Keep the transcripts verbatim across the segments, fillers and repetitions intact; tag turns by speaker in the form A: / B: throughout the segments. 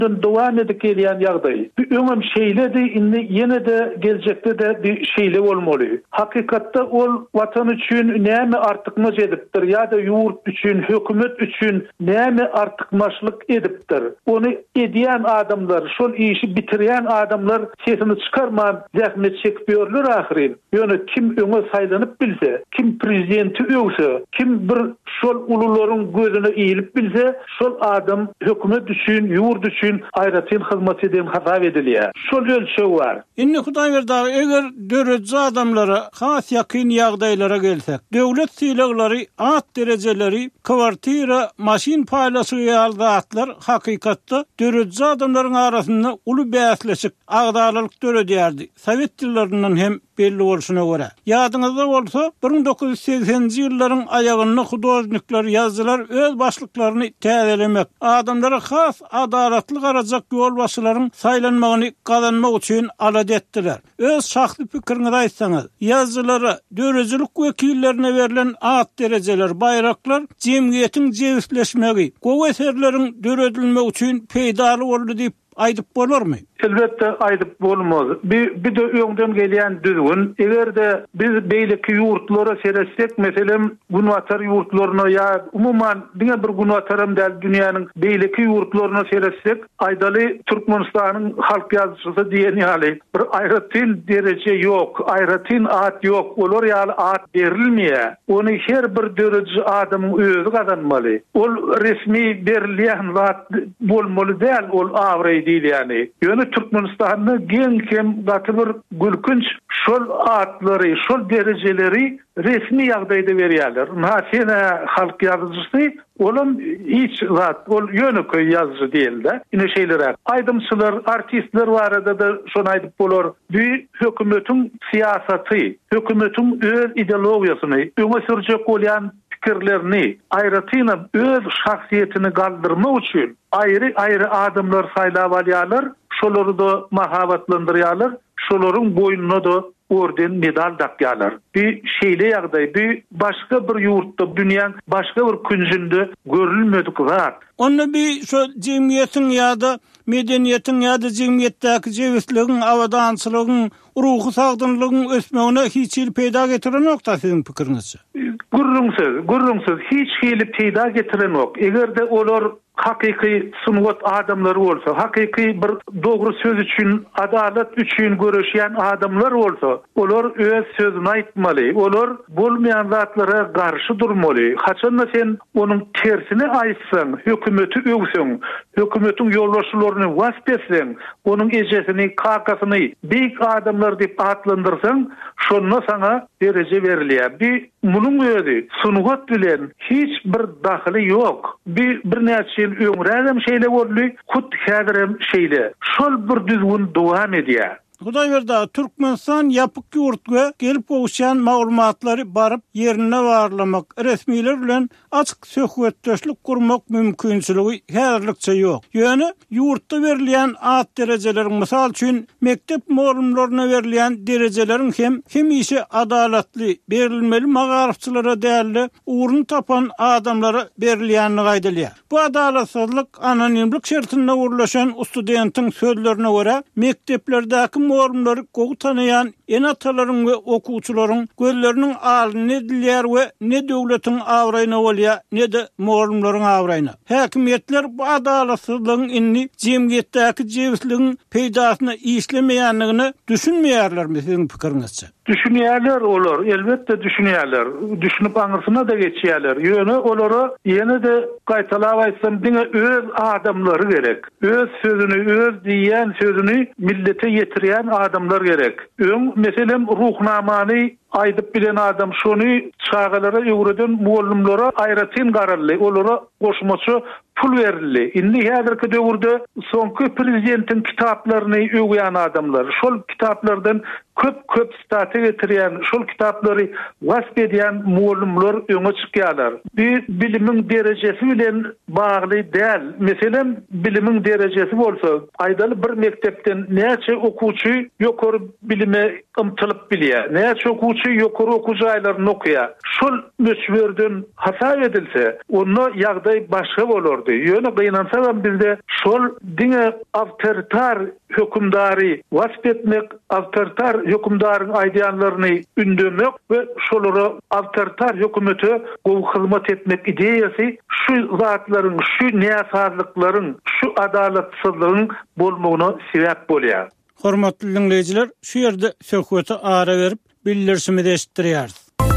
A: devam edip gelen ýagdaý. Öňem şeýle de indi ýene de gelecekde de bir şeýle bolmaly. Hakykatda ol watan üçin näme artykmaç edipdir ýa-da ýurt üçin, hökümet üçin näme artykmaçlyk edipdir. Onu edýän adamlar, şol işi bitirýän adamlar sesini çıkarman zähmet çekipýärler ahyry. Ýöne kim öňe saýlanyp bilse, kim prezidenti öwse, kim bir şol ulularyň gözüne eýilip bilse, şol adam hökümet üçin, ýurt üçin aýratyn hyzmat eden hasap edilýär. Şol ölçeği var.
B: Inni Hudaý berdi, eger döredji adamlara, has ýakyn ýagdaýlara gelsek, döwlet sylaglary, at derejeleri, kwartira, maşin paýlasy ýaldatlar hakykatda döredji adamlaryň arasynda uly bäsleşik agdalyk döredýärdi. Sowet ýyllarynyň hem belli bolşuna görä. Ýadyňyzda bolsa bir bin dokuz yüz seksenji ýyllaryň aýagyny hudojnikler, ýazgylar öz başlyklaryny täzelemek, adamlara has adalatly garajak ýol başlaryň saýlanmagyny gazanmak üçin alad etdiler. Öz şahsy pikiriňizi aýtsaňyz, ýazgylara, dörejilik wekillerine berilen at derejeler, baýraklar jemgyýetiň jewitleşmegi, gowy eserleriň döredilmegi üçin peýdaly boldy diýip aýdyp bolarmy?
A: Elbette aýdyp bolmaz. Bir, bir de öňden gelýän düzgün. Egerde biz beýleki ýurtlara seresek, meselem Gunwatar ýurtlaryna ýa umuman diňe bir Gunwatarym däl dünýäniň beýleki ýurtlaryna seresek, aýdaly Türkmenistanyň halk ýazgysy diýen ýaly bir aýratyn dereje ýok, aýratyn at ýok. Olar ýaly at berilmeýär. Ony her bir döreji adamyň özü gazanmaly. Ol resmi berilýän zat bolmaly däl, ol awry diýil ýani. Ýöne Türkmenistan'da gen kem gatı bir gülkünç şol atlary, şol derejeleri resmi ýagdaýda berýärler. Näçe halk ýazgysy olam hiç zat, ol ýöneköy ýazgysy diýildi. Ine şeýler aýdymçylar, artistler barada da şonu aýdyp bolar. Bir hökümetiň siýasaty, hökümetiň öz ideologiýasyny, öňe sürjek bolýan fikirlerini, aýratyna öz şahsiýetini galdyrmak üçin aýry aýry adamlar saýlap alýarlar, şolary da mahabatlandyrýarlar, şolaryň boýnuna da orden medal takýarlar. Bir şeýle ýagdaý, bir başga bir ýurtda, dünýäň başga bir künjünde görülmedik zat.
B: Onu bir şu jemgyýetiň ýa-da medeniýetiň ýa-da jemgyýetdäki jewitligiň, awadançylygyň, ruhy sagdynlygyň ösmegine hiç il peýda getiren nokta siziň pikiriňizçe?
A: Gurrunsyz, gurrunsyz hiç hili peýda getiren ok. Egerde olar hakyky sunwat adamlar bolsa, hakyky bir dogry söz üçin, adalet üçin görüşýän adamlar bolsa, olar öz sözüni aýtmaly, olar bolmaýan zatlara garşy durmaly. Haçan sen onuň tersini aýtsaň, hökümeti öwseň, hökümetiň ýolbaşçylaryny waspeseň, onuň ejesini, kakasyny beýik adamlar diýip atlandyrsaň, şonda saňa dereje berilýär. Bir munuň özi sunwat bilen hiç bir daxily ýok. Bir bir näçe öňrägem şeýle boldy, hut häzirem şeýle. Şol bir düzgün dowam edýär.
B: Hudaý berdi, Türkmenistan ýapyk ýurtga gelip gowşan maglumatlary baryp ýerine barlamak, resmiler bilen açyk söhbetdeşlik gurmak mümkinçiligi häzirlikçe ýok. Ýöne ýurtda berilýän at derejeleriň, mysal üçin mektep maglumatlaryna berilýän derejeleriň hem hem işi adalatly berilmeli, magarifçylara däli uğrunu tapan adamlara berilýänini gaýdalýar. Bu adalatsızlyk anonimlik şertinde uğurlaşan studentin sözlerine göre mekteplerdäki muğurumları goğu tanıyan en ataların ve okuwçylaryň gözlerinin alını edilýär we ne döwletiň awraýyna bolýar, ne de muğurumlaryň awraýyna. Häkimetler bu adalatsızlygyň inni jemgyýetdäki jewitligiň peýdasyna işlemeýänligini düşünmeýärlermi siziň pikiriňizçe?
A: Düşünýärler olar, elbetde düşünýärler. Düşünüp aňyrsına da geçýärler. Ýöne olara ýene de gaýtalap aýtsam, diňe öz adamlary gerek. Öz sözüni, öz diýen sözüni millete ýetirýän adamlar gerek. Öň meselem ruhnamany aýdyp bilen adam şonu çağalara ýöwreden muallimlere aýratyn gararly, olara goşmaçy pul berildi. Indi häzirki döwürde soňky prezidentin kitaplaryny öwýän adamlar, şol kitaplardan köp köp staty getirýän, şol kitaplary wasp edýän muallimler öňe çykýarlar. Bir bilimiň derejesi bilen bagly däl. Meselem bilimiň derejesi bolsa, aýdaly bir mektepden näçe okuwçy ýokary bilime ymtylyp bilýär, näçe okuwçy ýokary okuwçy aýlaryny okuyar. Şol möçberden hasap edilse, onda ýagdaý başga bolardy. ýokdy. Ýöne gynansa bizde şol diňe awtoritar hökümdary wasp etmek, awtoritar hökümdaryň aýdýanlaryny ündemek we şolary awtoritar hökümete gowy hyzmat etmek ideýasy şu zatlaryň, şu näsazlyklaryň, şu adalatsızlygyň bolmagyna sebäp bolýar.
B: Hormatly dinleýijiler, şu ýerde söhbete ara berip bildirişimi eşitdirýäris.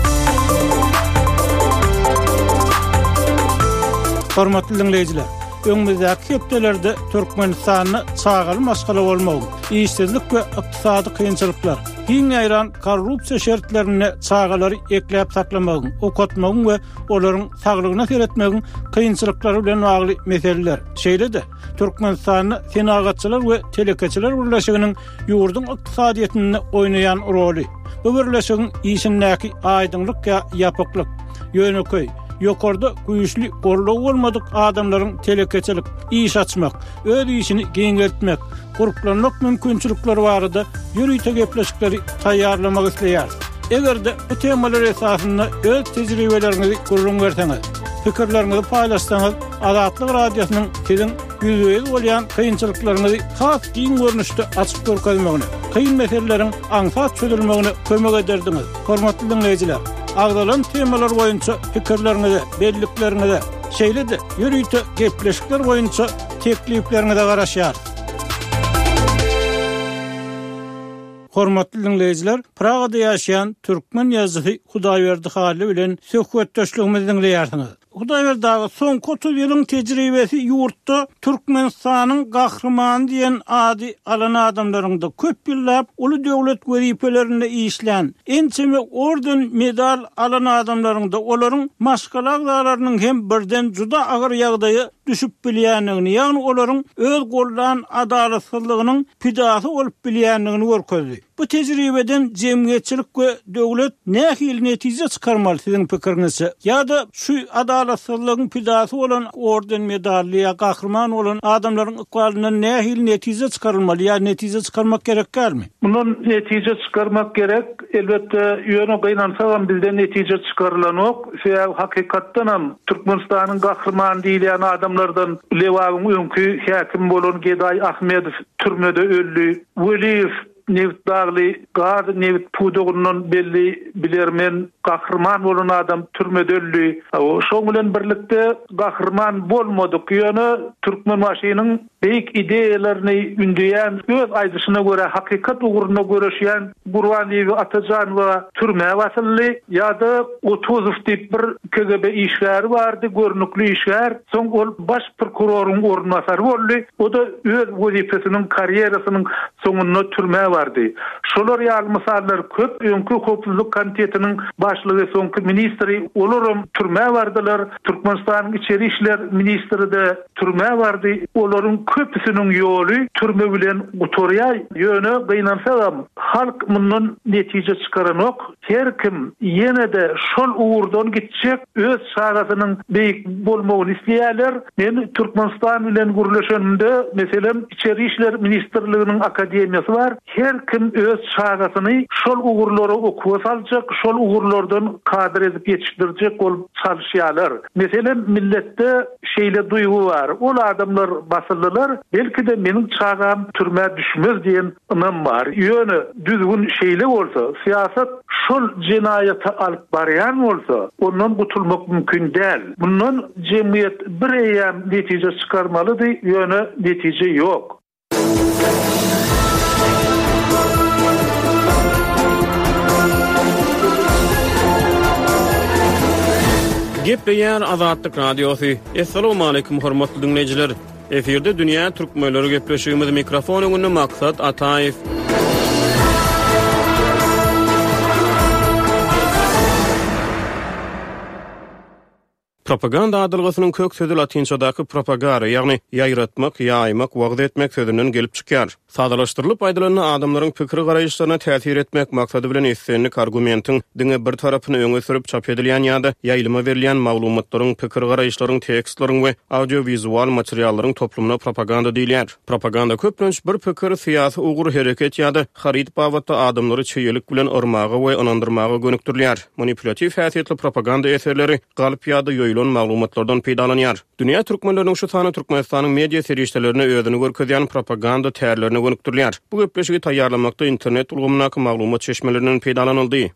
B: Hormatly dinleýijiler, öňümüzdäki hepdelerde Türkmenistanyny çağaly masgala bolmagy, işsizlik we ykdysady kynçylyklar, giň aýran korrupsiýa şertlerini çağalary ekläp saklamagyň, okutmagyň we olaryň saglygyna seretmegiň kynçylyklary bilen bagly meseleler. Şeýle-de Türkmenistanyny senagatçylar we telekeçiler birleşiginiň ýurdun ykdysadyetini oýnaýan roly. Bu birleşigiň işindäki aýdynlyk ýa ýapyklyk, ýöneköy, ýokarda güýçli gorlaw bolmadyk adamlaryň telekeçilik, iş açmak, öz işini geňeltmek, guruplanmak mümkinçilikleri barada ýürüýte gepleşikleri taýýarlamak isleýär. Egerde bu temalar esasynda öz tejribelerini gurrun berseňiz, pikirlerinizi paýlaşsaňyz, Azatlyk radiosynyň sizin ýüzüňiz bolýan kynçylyklaryňyzy has giň görnüşde açyk görkezmegine, kyn meseleleriň aňsat çözülmegine kömek ederdiňiz. Hormatly dinleýijiler, agdalan temalar boýunça pikirlerinizi, belliklerinizi, şeýle-de ýürüýte gepleşikler boýunça tekliplerinizi garaşýar. Hormatly dinleýijiler, Pragada ýaşaýan türkmen ýazgysy Hudaýberdi Haly bilen söhbetdeşligimizi dinleýärsiňiz. Hudaýberdagy soňky otuz ýylyň tejribesi ýurtda Türkmenistanyň gahrymany diýen ady alan adamlaryňda köp ýyllap uly döwlet wezipelerinde işlän, ençeme orden medal alan adamlaryňda olaryň maşgalaglarynyň hem birden juda agyr ýagdaýa düşüp bilýänligini, ýagny olaryň öz gollan adalatsyzlygynyň pidasy bolup bilýänligini görkezdi. Bu tejribeden jemgyýetçilik we döwlet nähil netije çykarmaly siziň pikiriňizçe? Ýa-da şu adalatsızlygyň pidasy bolan orden medally ýa gahrman bolan adamlaryň ykbalyndan nähil netije çykarylmaly ýa netije çykarmak gerekmi?
A: Bunun netije çykarmak gerek. Elbette ýöne gynansa bizde netije çykarylan ok. Şeýle hakykatdan hem Türkmenistanyň gahrman diýilen adamlardan Lewagyň öňkü häkim bolan Geday Ahmedow türmede öldü. Weliýew Nevt Dağlı, Gad Nevt Pudoğunun belli bilermen gahrman bolan adam türmede öldü. O şoň bilen birlikde gahrman bolmadyk ýöne Türkmen maşynyň beýik ideýalaryny ündüýän, öz aýdyşyna görä hakykat ugruna göreşýän Gurbanliýew Atajan we türme wasylly ýa-da Otuzow diýip bir K G B işgäri bardy, görnükli işgär. Soň ol baş prokuroryň ornmasary boldy. O da öz wezipesiniň karýerasynyň soňunda türme bardy. Şolar ýaly misallar köp. Öňkü howpsuzlyk komitetiniň başlygy soňky ministri olaram türme bardylar. Türkmenistanyň içeri işler ministri de türme bardy. Olaryň köpüsiniň ýoly türme bilen oturýar. Ýöne gynansa halk mundan netije çykaran ok. Her kim ýene-de şol uğurdan gitjek, öz şagasynyň beýik bolmagyny isleýärler. Men Türkmenistan bilen gürleşende meselem içeri işler ministrliginiň akademiýasy bar. Her kim öz şagasyny şol uğurlary okuwa saljak, şol uğurlardan kadr edip ýetişdirjek bolup çalışýarlar. Meselem milletde şeýle duýgu bar. Ol adamlar basyldylar, belki de meniň çagam türme düşmez diýen ymam bar. Ýöne düzgün şeýle bolsa, siýasat şol jenaýaty alyp barýan bolsa, ondan gutulmak mümkin däl. Bundan jemgyýet bir eýem netije çykarmalydy, ýöne netije ýok.
C: Gep beýän Azatlyk radiosy. Assalamu alaykum hormatly dinleýijiler. Eferde dünýä türkmenleri gepleşigimiz mikrofonyny maksat Ataýew. Propaganda adylgysynyň kök sözi latinçadaky propagare, ýagny ýaýratmak, ýaýmak, wagt etmek sözünden gelip çykýar. Sadalaşdyrylyp aýdylanan adamlaryň pikir garaýşlaryna täsir etmek maksady bilen islenlik argumentiň diňe bir tarapyny öňe sürüp çap edilýän ýa-da ýaýlyma berilýän maglumatlaryň, pikir garaýşlaryň, tekstlaryň we audiowizual materiallaryň toplumuna propaganda diýilýär. Propaganda köplenç bir pikir, syýasy ugur hereket ýa-da harit bawatda adamlary çeýelik bilen yrmagy we ynandyrmagy gönükdirilýär. Manipulativ häsiýetli propaganda eserleri galyp ýa-da doýulan maglumatlardan peýdalanýar. Dünýä türkmenläriniň şu sany Türkmenistanyň media serişdelerine özüni görkezýän propaganda täýärlerine gönükdirýär. Bu gepleşigi taýýarlamakda internet ulgamynaky maglumat çeşmelerinden peýdalanyldy.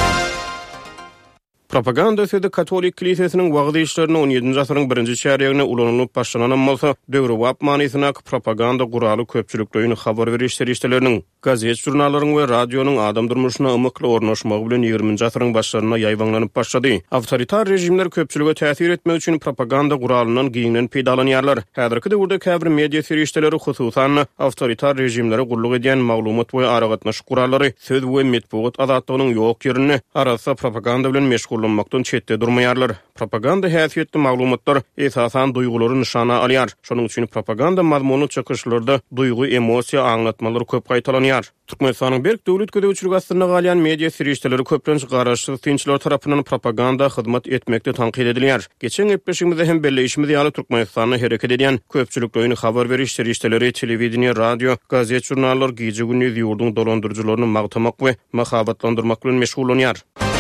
C: Propaganda söýdi Katolik kilisesiniň wagdy işlerini on ýedinji asyryň birinji çäregine ulanylyp başlanan bolsa, döwri wap manysyna propaganda guraly köpçüliklerini habar beriş serişdeleriniň, gazet jurnallaryň we radionyň adam durmuşyna ymykly ornaşmagy bilen ýygrüminji asyryň başlaryna ýaýwanlanyp başlady. Awtoritar rejimler köpçülüge täsir etmek üçin propaganda guralynyň giňinden peýdalanýarlar. Häzirki döwürde käbir media serişdeleri hususan awtoritar rejimlere gulluk edýän maglumat we aragatnaş gurallary söz we medeniýet azatlygynyň ýok ýerini arasa propaganda bilen meşgul olmaktan çetde durmaýarlar. Propaganda häsiýetli maglumatlar esasan duýgulary nişana alýar. Şonuň üçin propaganda mazmuny çykyşlarda duýgu, emosiýa aňlatmalary köp gaýtalanýar. Türkmenistanyň berk döwlet gödäwçiligi astyna galýan media serişdeleri köplenç garaşsyz tinçler tarapyndan propaganda hyzmat etmekde tanqid edilýär. Geçen gepleşigimizde hem belleşimiz ýaly Türkmenistanyň hereket edýän köpçüliklerini habar beriş serişdeleri, telewizniýa, radio, gazet, jurnallar, gije gündüz ýurduň dolandyrjylaryny magtamak we mahabatlandyrmak bilen meşgul bolýar.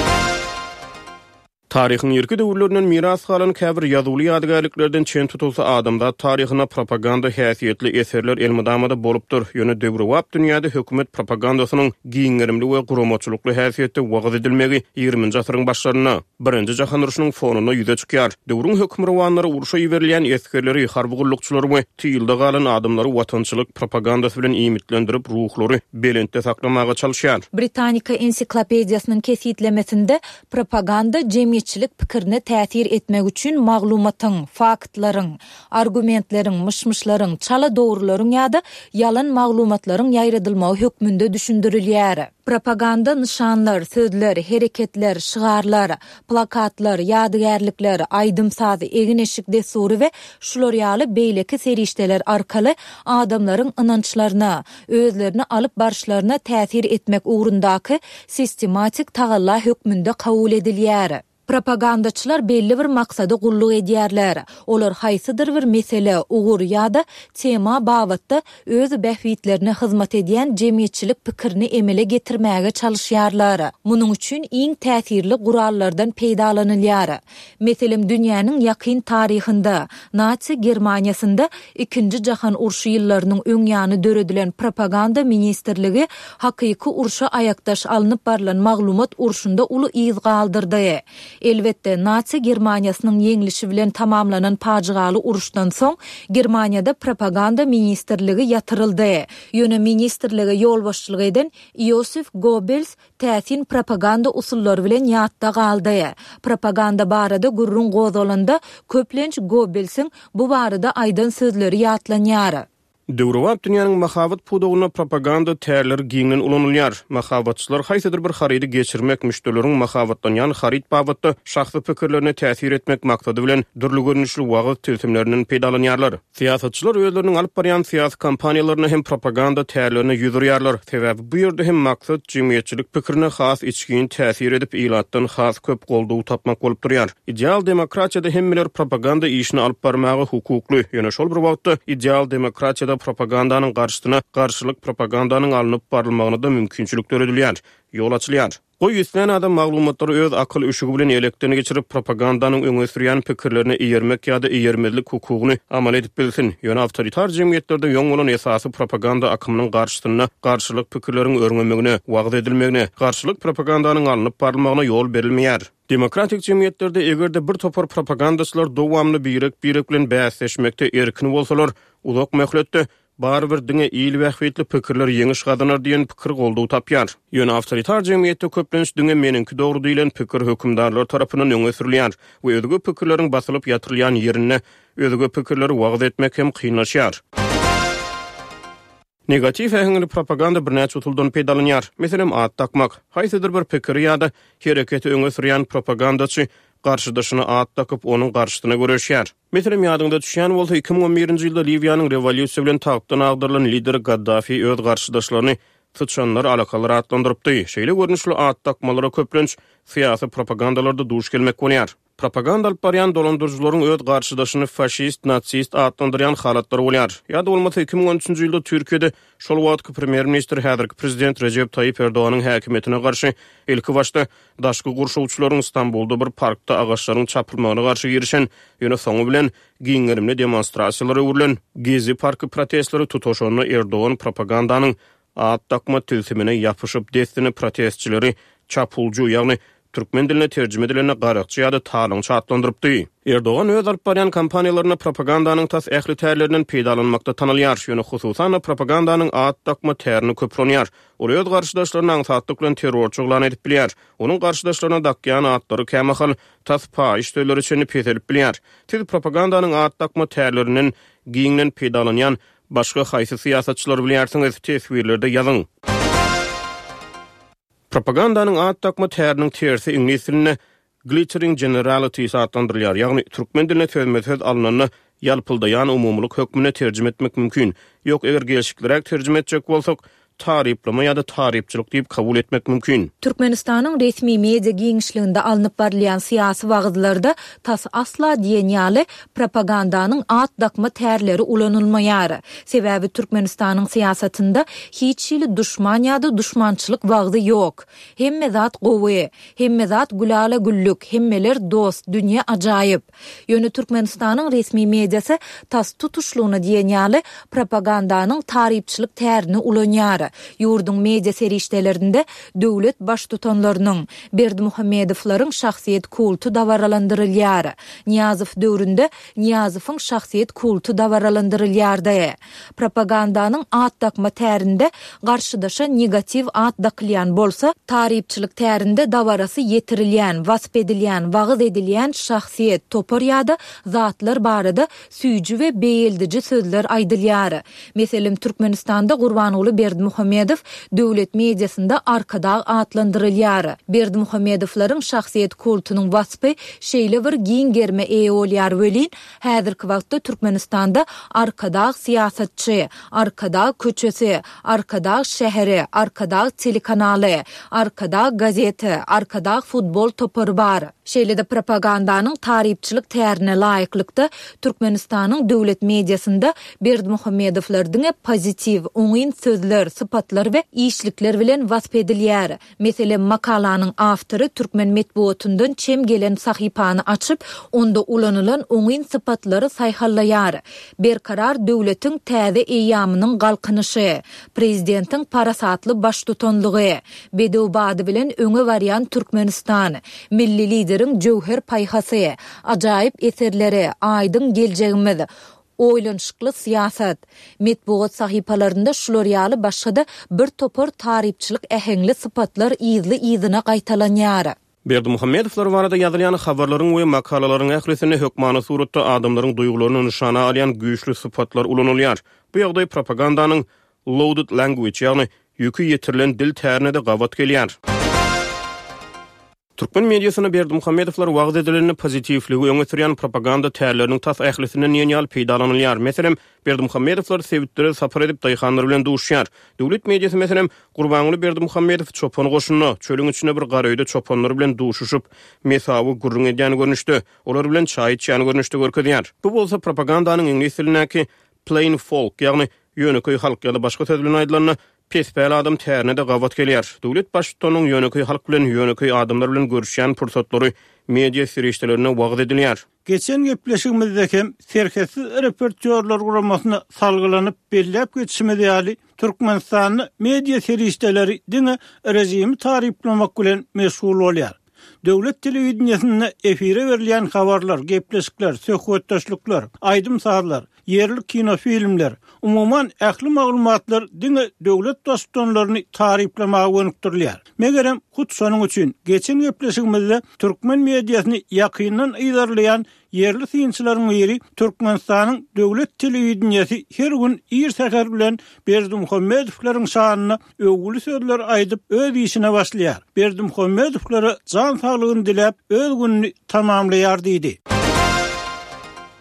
C: Tarihin ýerki döwürlerinden miras galan käbir ýazyly ýadygärliklerden çen tutulsa adamda tarihyna propaganda häsiýetli eserler elmydamada bolupdyr. Ýöne döwri wap dünýäde hökümet propagandasynyň giňerimli we gurumaçylykly häsiýetde wagt edilmegi ýygrüminji asyryň başlaryna birinji jahan uruşynyň fonuny ýüze çykýar. Döwrüň hökümranlary uruşa ýeberilýän eskerleri, harbygulykçylary we tiýilde galan adamlary watançylyk propagandasy bilen imitlendirip ruhlary belentde saklamaga çalışýar.
D: Britannica ensiklopediýasynyň kesitlemesinde propaganda jemi Çilik pikirini täsir etmek üçin maglumatyň, faktlaryň, argumentlaryň, mışmışlaryň, çala dogrularyň ýa-da ýalan maglumatlaryň ýaýradylmagy hökmünde düşündirilýär. Propaganda nişanlar, sözler, hereketler, şygarlar, plakatlar, ýadygärlikler, aýdymsaz, egin eşik desury we şular ýaly beýleki serişdeler arkaly adamlaryň ynançlaryna, özlerini alyp barşlaryna täsir etmek ugrundaky sistematik tagalla hökmünde kabul edilýär. Propagandaçylar belli bir maksady gulluk edýärler. Olar haýsydyr bir mesele, ugur ýa-da tema babatda öz behwitlerine hyzmat edýän jemgyýetçilik pikirini emele getirmäge çalışýarlar. Munyň üçin iň täsirli gurallardan peýdalanylýar. Meselem dünýäniň ýakyn taryhynda Nazi Germaniýasynda ikinji jahan urşy ýyllarynyň öňýany döredilen propaganda ministrligi hakyky urşa ayakdaş alınıp barlan maglumat urşunda uly iz galdyrdy. Elbette Nazi Germaniýasynyň ýeňilişi bilen tamamlanan paçygaly uruşdan soň Germaniýada propaganda ministrligi ýatyryldy. Ýöne ministrlige ýolbaşçylyk eden Josef Goebbels täsin propaganda usullary bilen ýatda galdy. Propaganda barada gurrun gozalanda köplenç Goebbelsiň bu barada aýdan sözleri ýatlanýar.
C: Döwri wap dünýäniň mahabat pudogyna propaganda täýärleri giňden ulanylýar. Mahabatçylar haýsydyr bir harydy geçirmek, müşterileriň mahabatlanýan haryt babatda şahsy pikirlerine täsir etmek maksady bilen dürli görnüşli wagt tilsimlerinden peýdalanýarlar. Siýasatçylar özleriniň alyp barýan siýasy kampaniýalaryny hem propaganda täýärlerine ýüzürýärler. Sebäbi bu ýerde hem maksat jemgyýetçilik pikirine has içgin täsir edip ilatdan has köp goldugy tapmak bolup durýar. Ideal demokratiýada hemmeler propaganda işini alyp barmagy hukukly. Ýöne şol bir wagtda ideal demokratiýada propagandanyň garşysyna garşylyk propagandanyň alınıp barylmagyna da mümkinçilik töredilýär, ýol açylýar. Goý ýüzden adam maglumatlary öz akıl üşügi bilen elekden geçirip propagandanyň öňe sürýän pikirlerini iýermek ýa-da iýermezlik hukugyny amal edip bilsin. Ýöne awtoritar jemgyýetlerde ýoň bolan esasy propaganda akymynyň garşysyna garşylyk pikirleriň örňenmegine, wagt edilmegine, garşylyk propagandanyň alınıp barylmagyna ýol berilmeýär. Demokratik jemgyýetlerde egerde bir topar propagandaçylar dowamly birek birek bilen bäsleşmekde erkin bolsalar, uzak möhletde bar bir diňe ýyl wähwetli pikirler ýeňi şygadynar diýen pikir goldugy tapýar. Ýöne awtoritar jemgyýetde köplenç diňe meniňki dogry diýilen pikir hökümdarlar tarapyndan öňe sürilýär we özüge pikirleriň basylyp ýatyrylýan ýerine özüge pikirleri wagt etmek hem kynlaşýar. Negativ ähli propaganda birnäçe utuldan peýdalanýar. Meselem at takmak, haýsydyr bir pikir ýa-da hereketi öňe sürýän propagandaçy garşydaşyna at takyp onuň garşysyna göreşýär. Meselem ýadyňda düşýän bolsa iki ming on birinji ýylda Libiýanyň rewolýusiýa bilen tapdan agdarylan lider Gaddafi öz garşydaşlaryny tutşanlar alakalary atlandyrypdy. Şeýle görnüşli at takmalary köplenç siýasy propagandalarda duş gelmek bolýar. propaganda alyp barýan dolandyrjylaryň öz garşydaşyny faşist, natsist adlandyrýan halatlary bolýar. Ýa-da bolmasa iki bin on üçünji ýylda Türkiýede şol wagtky premier minister häzirki prezident Recep Tayyip Erdoğanyň häkimetine garşy ilki başda daşky gurşawçylaryň Istanbulda bir parkda agaçlaryň çapylmagyna garşy girişen ýöne soňu bilen giňerimli demonstrasiýalar öwrülen Gezi parky protestlary tutuşanyny Erdoğan propagandanyň at takma tüzümine ýapyşyp destini protestçileri çapulcu ýagny türkmen diline terjime edilen garaqçy ýa-da talançy adlandyrypdy. Erdoğan öz alyp barýan kampaniýalaryna propagandanyň tas ähli tärlerinden peýdalanmakda tanylýar. Şonu hususan propagandanyň at takma tärini köplenýär. Ol öz garşydaşlaryny aňsatlyk bilen terrorçy glan edip bilýär. Onuň garşydaşlaryna dakýan atlary kämahal tas paýyş töleri üçin peýdelip bilýär. Tiz propagandanyň at takma tärlerinden giňden peýdalanýan başga haýsy siýasatçylar bilýärsiňiz, teswirlerde ýazyň. Propagandanyň at takma täriniň tersi ingliz diline glittering generalities adlandyrylýar. Ýagny türkmen diline sözme-söz alanyny ýalpyldaýan umumlyk hökmüne terjime etmek mümkin. Ýok eger gelişiklerek terjime etjek bolsak, tariplama ýa-da taripçilik diýip kabul etmek mümkin.
D: Türkmenistanyň resmi media giňişliginde alınıp barlayan siyasi wagtlarda tas asla diýen ýaly propagandanyň at dakma tärleri ulanylmaýar. Sebäbi Türkmenistanyň siýasatynda hiç ýyly duşman ýa-da duşmançylyk wagty ýok. Hemme zat gowy, hemme zat gulala güllük, hemmeler dost, dünýä ajaýyp. Ýöne Türkmenistanyň resmi mediasy tas tutuşlugyny diýen ýaly propagandanyň taripçilik tärini ulanýar. Yurdun media serişdelerinde döwlet baş tutanlarynyň Berdimuhammedowylaryň şahsiýet kultu dawaralandyrylýar. Niýazow döwründe Niýazowyň şahsiýet kultu dawaralandyrylýardy. Propagandanyň at dakma tärinde garşydaşa negativ at daklyan bolsa, taripçilik tärinde dawarasy yetirilýän, wasp edilýän, wagyz edilýän şahsiýet topar ýa-da zatlar barada süýjü we beýildici sözler aýdylýar. Meselem Türkmenistanda Gurbanoğlu Berdimuhammedow döwlet mediasynda arkada atlandyrylýar. Berdimuhammedowlaryň şahsiýet kultunyň waspy şeýle bir giň germe eýe bolýar welin, häzirki wagtda Türkmenistanda arkada siýasatçy, arkada köçesi, arkada şäheri, arkada telekanaly, arkada gazeti, arkada futbol topary bar. Şeýle de propagandanyň taripçilik tärine laýyklykda Türkmenistanyň döwlet mediasynda Berdimuhammedowlaryň pozitiv, oňyn sözler, sıfatlar we işlikler bilen wasp edilýär. Meselem makalanyň awtory türkmen medeniýetininden çem gelen sahypany açyp, onda ulanylan oňyn sıfatlary saýhallaýar. Berkarar döwletiň täze eýamynyň galkynyşy, prezidentiň parasatly baş tutanlygy, bedowbady bilen öňe barýan Türkmenistan, milli lideriň jowher paýhasy, ajaýyp eserleri, aýdyň geljegimiz, oýlanşykly siýasat, medeniýet sahypalarynda şular ýaly başga bir topar taripçilik ähengli sıfatlar ýyzly ýyzyna gaýtalanýar.
C: Berdimuhammedowlar barada ýazylýan habarlaryň we makalalaryň ählisini hökmany suratda adamlaryň duýgularyny nyşana alýan güýçli sıfatlar ulanylýar. Bu ýagdaý propagandanyň loaded language ýagny ýükü ýetirilen dil tärini de gawat gelýär. Türkmen mediasyna Berdimuhammedowlar wagt edilenini pozitivligi öňe sürýän propaganda tärleriniň tas ählisine ýeňal peýdalanylýar. Meselem, Berdimuhammedowlar sebitleri sapar edip daýhanlar bilen duşýar. Döwlet mediasy meselem Gurbanoğlu Berdimuhammedow çopon goşunyny çölüň içine bir garaýda çopanlar bilen duşuşyp mesawy gurrun edýän görnüşde, olar bilen çaý içýän görnüşde görkezýär. Bu bolsa propagandanyň ingliz dilinäki plain folk, ýagny ýöneköy halk ýa-da başga söz bilen aýdylanyny pesbäl adam tärine de gawat gelýär. Döwlet başçynyň ýöneköy halk bilen ýöneköy adamlar bilen görüşýän pursatlary media serişdelerine wagt edilýär.
B: Geçen gepleşigimizdeki serhesiz reportörler guramasyna salgylanyp belläp geçişmedi ýaly Türkmenistanyň media serişdeleri diňe rejimi tariplemek bilen meşgul bolýar. Döwlet telewizionyny efire berilýän habarlar, gepleşikler, söhbetdaşlyklar, aýdym saatlar, yerli kino filmler, umuman ähli maglumatlar diňe döwlet dostunlaryny tariplemäge gönükdirilýär. Megerem hut şonuň üçin geçen gepleşigimizde türkmen mediasyny ýakyndan ýydarlayan yerli synçylaryň biri Türkmenistanyň döwlet telewizionyasy her gün ir seher bilen Berdimuhammedowlaryň şanyna öwgüli sözler aýdyp öz işine başlaýar. Berdimuhammedowlara jan saglygyny dilep öz gününi tamamlaýar diýdi.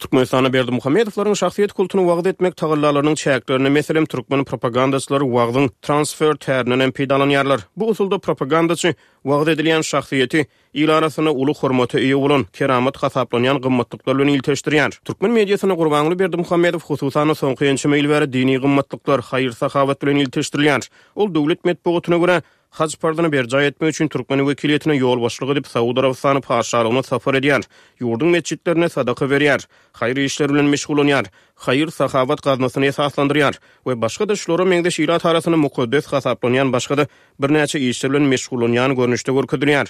C: Türkmenistana Berdimuhamedowlaryň şahsiýet kultuny wagt etmek tagallalarynyň çäklerini meselem türkmen propagandaçylary wagdyň transfer tärinен peýdalanýarlar. Bu usulda propagandaçy wagt edilen şahsiýeti il arasyna uly hormaty eýe bolan keramat hasaplanýan gymmatlyklar bilen ilteşdirýär. Türkmen mediasyna Gurbanly Berdimuhamedow hususan soňky ýençe meýilbäri dini gymmatlyklar, haýyr sahabat bilen ilteşdirilýär. Ol dowlet medeniýetyne görä Hac pardyny berja etmek üçin Türkmen wekiliýetine ýol başlygy edip Saudy Arabystany paşalygyna safar edýär. Ýurdun mesçitlerine sadaka berýär. Haýry işler bilen meşgul bolýar. Haýyr sahabat gaznasyny esaslandyrýar we başga da şolara meňdeş ilat arasyny mukaddes hasaplanýan başga da bir näçe işler bilen meşgul bolýan görnüşde görkezilýär.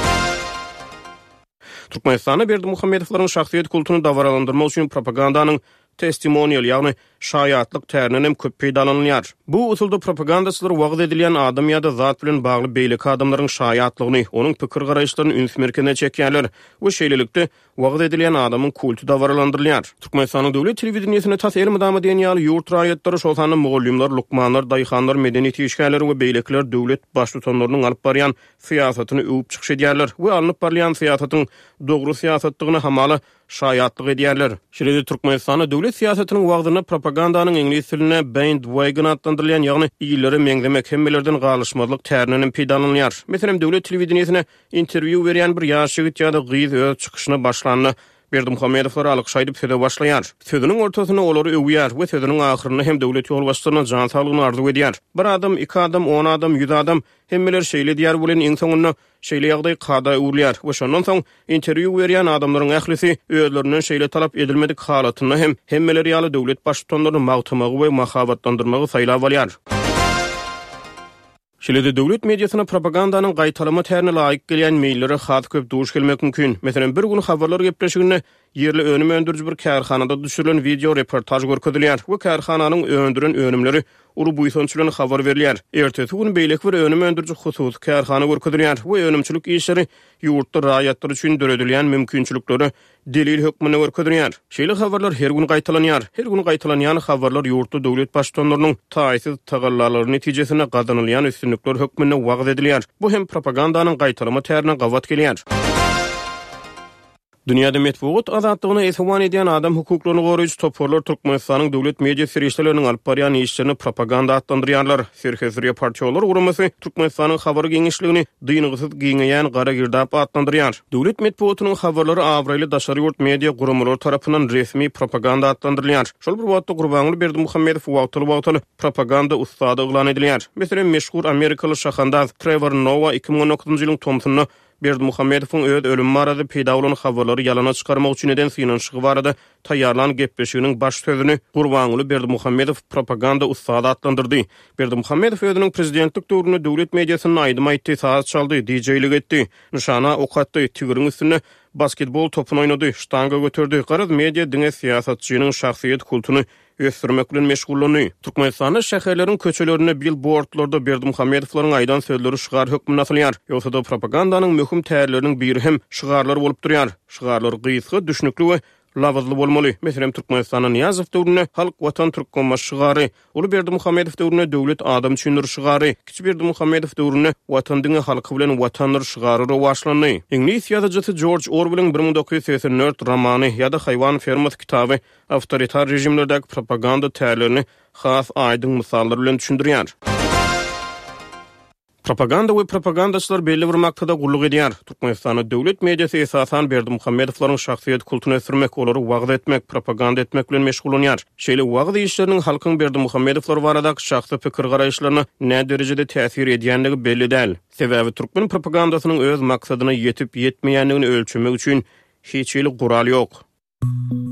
C: Türkmenistana Berdimuhamedowlaryň şahsiýet kultuny dawralandyrmak üçin propagandanyň testimonial ýagny şaýatlyk tärininem köp peýdalanýar. Bu usulda propagandaçylar wagt edilen adam ýa-da zat bilen bagly beýlik adamlaryň şaýatlygyny, onuň pikir garaýşlaryny üns merkezine çekýärler. Bu şeýlelikde wagt edilen adamyň kultu dawralandyrylýar. Türkmenistanyň döwlet telewizionyny tasir mydamy diýen ýaly ýurt raýatlary şolsany mugullimler, lukmanlar, daýhanlar, medeniýet işgärleri we beýlekler döwlet baş tutanlarynyň alyp barýan siýasatyny öwüp çykyş edýärler we alınıp barýan siýasatyň dogry siýasatlygyny hamaly şaýatlyk edýärler. Şeýle Türkmenistanyň döwlet siýasatynyň wagdyna propagandanyň ingliz diline bandwagon adlandyrylýan ýagny ýylary meňzemek hemmelerden galyşmazlyk tärininem peýdalanýar. Meselem döwlet telewizionyny interwiu berýän bir ýaş ýigit ýa-da gyz öz çykyşyny başlanyny Berdimuhamedowlar alykşaýdyp söze başlaýar. Sözüniň ortasyna olary öwýär we sözüniň ahyryna hem döwlet ýol başçylygyna jan saglygyny arzu edýär. Bir adam, iki adam, on adam, ýüz adam hemmeler şeýle diýär bolan iň soňunda şeýle ýagdaý kada urlýar we şondan soň interwiu berýän adamlaryň ählisi özlerinden şeýle talap edilmedik halatyny hem hemmeleri ýaly döwlet baş tutanlaryny magtamagy we mahabatlandyrmagy saýlap alýar. Şeýle döwlet mediasyna propagandanyň gaýtalama tärini laýyk gelýän meýillere hat köp duş gelmek mümkin. Meselem bir gün habarlar gepleşiginde yerli önüm öndürücü bir kärhanada düşürilen video reportaj görkezilýär. Bu kärhananyň öndüren önümleri ulu buýsançy bilen habar berilýär. Ertesi gün beýlek bir önüm öndürücü husus kärhana görkezilýär. Bu önümçilik işleri ýurtda raýatlar üçin döredilýän mümkinçilikleri delil hökmüne görkezilýär. Şeýle habarlar her gün gaýtalanýar. Her gün gaýtalanýan habarlar ýurtda döwlet başçylarynyň taýsyz tagallary netijesine gazanylýan üstünlikler hökmüne wagt edilýär. Bu hem propagandanyň gaýtalama tärini gawat gelýär. Dünyada metbuat azatlygyny eswan edýän adam hukuklaryny goraýjy toporlar Türkmenistanyň döwlet media serişleriniň alyp barýan işlerini propaganda adlandyrýarlar. Serhezriýe partiýalar guramasy Türkmenistanyň habar geňişligini dynygysyz giňeýän gara girdap adlandyrýar. Döwlet metbuatynyň habarlary awraýly daşary ýurt media guramalary tarapyndan resmi propaganda adlandyrylýar. Şol bir wagtda Gurbanly Berdimuhamedow wagtly wagtly propaganda ustady eglan edilýär. Meselem meşhur Amerikaly şahandaz Trevor Noah iki bin on dokuzunçy ýylyň Thomsonyna Berdimuhamedowyň öz ölüm barada peýda bolan habarlary ýalana çykarmak üçin eden synanşygy barada taýýarlan gepleşiginiň baş sözüni Gurbanly Berdimuhamedow propaganda ustady adlandyrdy. Berdimuhamedow özüniň prezidentlik döwründe döwlet mediasyny aýdym aýtdy, saat çaldy, D J-lik etdi, nişana okatdy, tigiriň üstüne basketbol topunu oynady, ştanga götürdü. Garaz media diňe siýasatçynyň şahsiýet kultuny ösdürmek bilen meşgullany. Türkmenistanyň şäherleriň köçelerine billboardlarda Berdimuhamedowlaryň aýdan sözleri şygar hökmüne asylýar. Ýogsa da propagandanyň möhüm täýärleriniň biri hem şygarlar bolup durýar. Şygarlar gysga, düşnükli we lawazly bolmaly. Meselem Türkmenistanyň Niýazow döwründe halk watan türkmenma şygary, uly Berdimuhamedow döwründe döwlet adam düşünür şygary, kiçi Berdimuhamedow döwründe watan diňe halky bilen watanlar şygary başlandy. Ingliz ýazgıçy George Orwell'in bir bin dokuz yüz seksen dört romany ýa-da Haýwan fermasy kitaby awtoritar rejimlerdäki propaganda täýärlerini has aýdyň misallar bilen düşündirýär. Propaganda we propagandaçylar belli bir maksada gulluk edýär. Türkmenistanyň döwlet mediasy esasan Berdimuhamedowlaryň şahsiýet kultuny ösdürmek, olary wagt etmek, propaganda etmek bilen meşgul bolýar. Şeýle wagt işleriniň halkyň Berdimuhamedowlar baradaky şahsy pikir garaýşlaryna näme derejede täsir edýänligi belli däl. Sebäbi türkmen propagandasynyň öz maksadyna ýetip ýetmeýänligini ölçemek üçin hiç ýyly gural ýok.